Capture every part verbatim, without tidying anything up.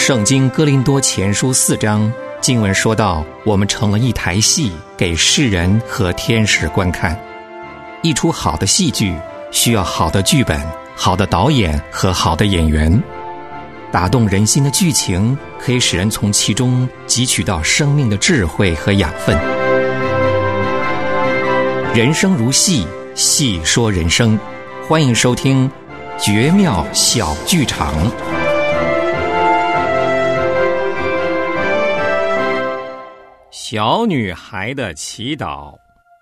圣经哥林多前书四章经文说到，我们成了一台戏，给世人和天使观看。一出好的戏剧需要好的剧本、好的导演和好的演员。打动人心的剧情可以使人从其中汲取到生命的智慧和养分。人生如戏，戏说人生。欢迎收听绝妙小剧场。小女孩的祈祷。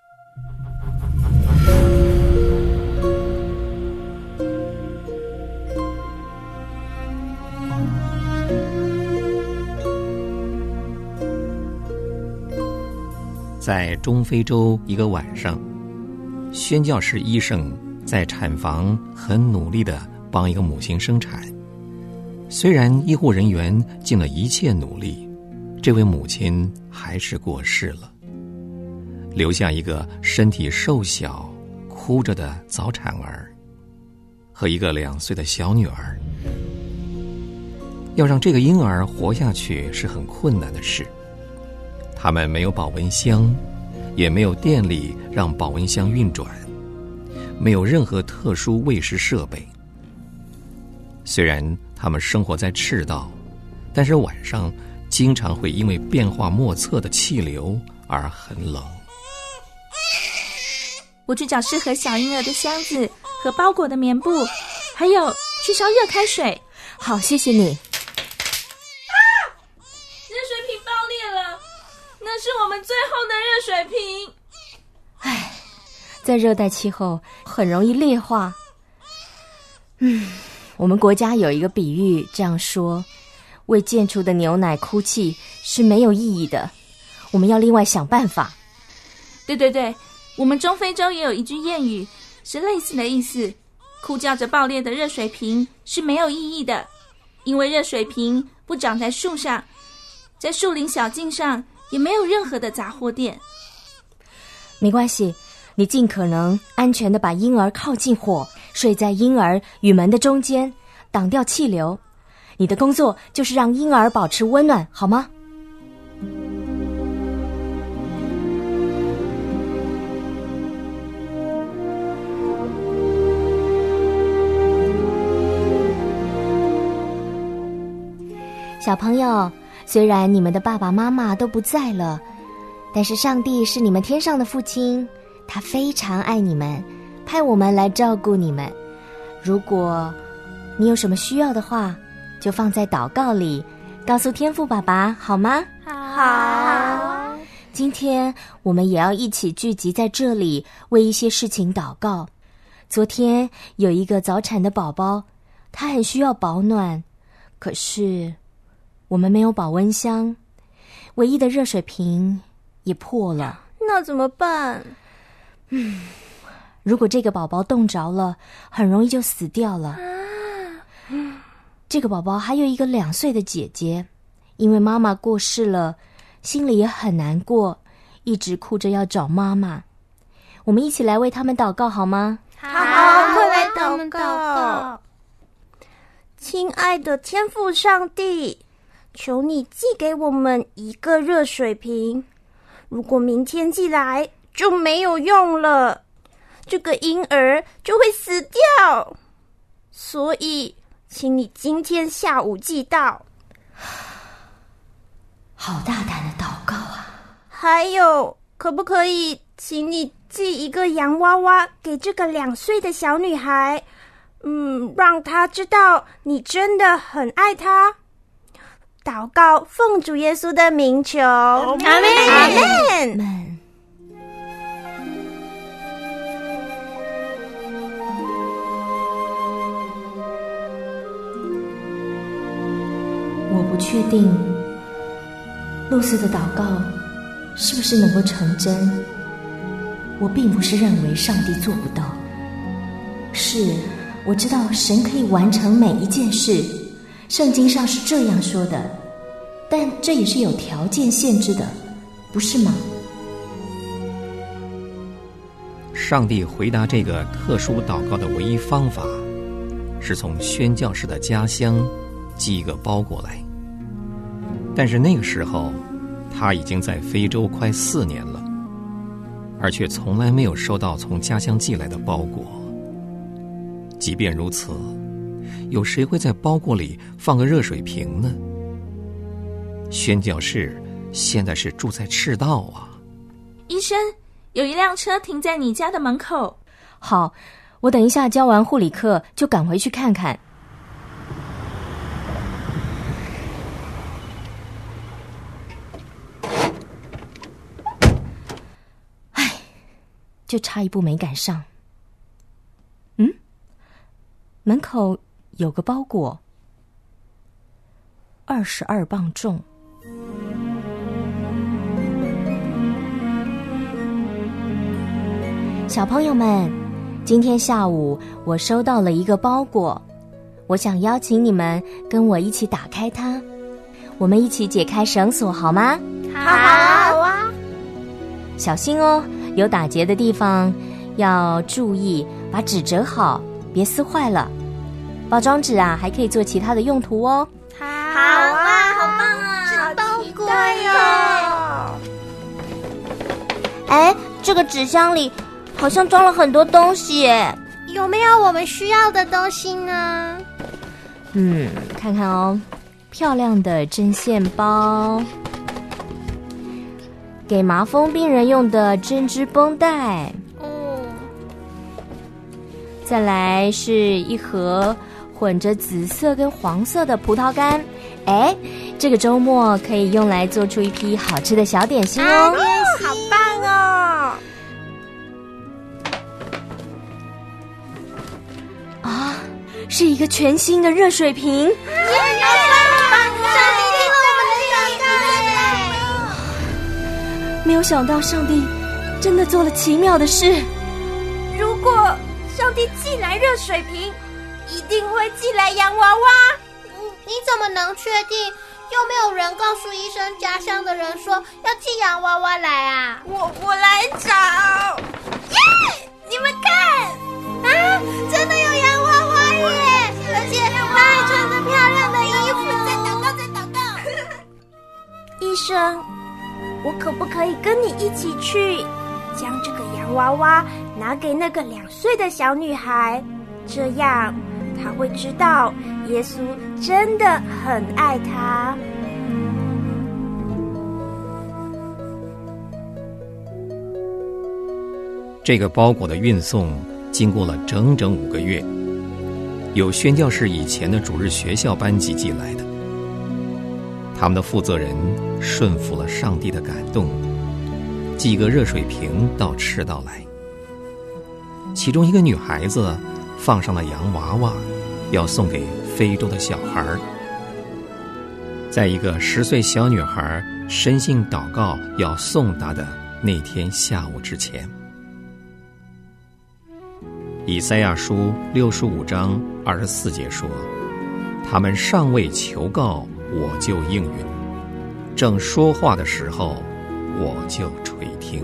在中非洲一个晚上，宣教士医生在产房很努力地帮一个母亲生产。虽然医护人员尽了一切努力，这位母亲还是过世了，留下一个身体瘦小、哭着的早产儿和一个两岁的小女儿。要让这个婴儿活下去是很困难的事。他们没有保温箱，也没有电力让保温箱运转，没有任何特殊喂食设备。虽然他们生活在赤道，但是晚上经常会因为变化莫测的气流而很冷。 我去找适合小婴儿的箱子和包裹的棉布，还有去烧热开水。 好，谢谢你。 那是我们最后的热水瓶。 唉，在热带气候很容易裂化。嗯，我们国家有一个比喻这样说：为溅出的牛奶哭泣是没有意义的，我们要另外想办法。 对对对，我们中非洲也有一句谚语是类似的意思，哭叫着爆裂的热水瓶是没有意义的，因为热水瓶不长在树上，在树林小径上也没有任何的杂货店。 没关系，你尽可能安全地把婴儿靠近火，睡在婴儿与门的中间，挡掉气流。你的工作就是让婴儿保持温暖，好吗？小朋友，虽然你们的爸爸妈妈都不在了，但是上帝是你们天上的父亲，他非常爱你们，派我们来照顾你们。如果你有什么需要的话，就放在祷告里，告诉天父爸爸，好吗？ 好。 今天我们也要一起聚集在这里，为一些事情祷告。昨天有一个早产的宝宝，他很需要保暖，可是我们没有保温箱，唯一的热水瓶也破了。 那怎么办？ 嗯，如果这个宝宝冻着了，很容易就死掉了。啊，这个宝宝还有一个两岁的姐姐，因为妈妈过世了，心里也很难过，一直哭着要找妈妈。我们一起来为他们祷告好吗？ 好，快来祷告。 亲爱的天父上帝，求你寄给我们一个热水瓶，如果明天寄来就没有用了，这个婴儿就会死掉，所以请你今天下午寄到。 好大胆的祷告啊！ 还有，可不可以请你寄一个洋娃娃给这个两岁的小女孩，嗯，让她知道你真的很爱她。祷告奉主耶稣的名求，阿们阿们。 我不确定露丝的祷告是不是能够成真，我并不是认为上帝做不到，是我知道神可以完成每一件事，圣经上是这样说的，但这也是有条件限制的，不是吗？ 上帝回答这个特殊祷告的唯一方法，是从宣教士的家乡寄一个包裹来。 但是那个时候，他已经在非洲快四年了，而却从来没有收到从家乡寄来的包裹。即便如此，有谁会在包裹里放个热水瓶呢？宣教士现在是住在赤道啊。 医生，有一辆车停在你家的门口。 好，我等一下教完护理课就赶回去看看。唉，就差一步没赶上。嗯，门口有个包裹，二十二磅重。小朋友们，今天下午我收到了一个包裹，我想邀请你们跟我一起打开它，我们一起解开绳索好吗？ 好啊，好啊。 小心哦，有打结的地方要注意，把纸折好，别撕坏了。包装纸啊，还可以做其他的用途哦。 好啊，好棒啊，是包裹哟。哎，这个纸箱里好像装了很多东西耶，有没有我们需要的东西呢？ 嗯，看看哦，漂亮的针线包，给麻风病人用的针织绷带， 嗯， 再来是一盒混着紫色跟黄色的葡萄干，哎，这个周末可以用来做出一批好吃的小点心哦。 啊，好棒哦！ 啊，是一个全新的热水瓶。 耶！上帝听了我们的祷告耶！ 没有想到上帝真的做了奇妙的事。 如果上帝寄来热水瓶，一定会寄来洋娃娃。你怎么能确定？又没有人告诉医生家乡的人说要寄洋娃娃来啊！我我来找。耶！你们看啊，真的有洋娃娃耶！而且他还穿着漂亮的衣服。在祷告，在祷告。医生，我可不可以跟你一起去，将这个洋娃娃拿给那个两岁的小女孩？这样她会知道耶稣真的很爱她。 这个包裹的运送经过了整整五个月，有宣教士以前的主日学校班级寄来的。他们的负责人顺服了上帝的感动，寄一个热水瓶到赤道来。其中一个女孩子放上了洋娃娃，要送给非洲的小孩。在一个十岁小女孩深信祷告要送达的那天下午之前，以赛亚书六十五章二十四节说：他们尚未求告，我就应允；正说话的时候，我就垂听。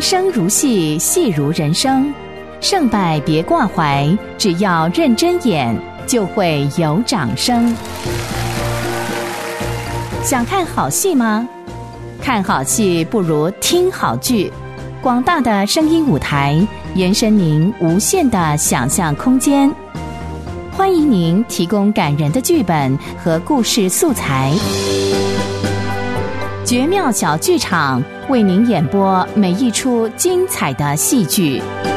生如戏，戏如人生。胜败别挂怀，只要认真演，就会有掌声。想看好戏吗？看好戏不如听好剧。广大的声音舞台，延伸您无限的想象空间。欢迎您提供感人的剧本和故事素材。绝妙小剧场为您演播每一出精彩的戏剧。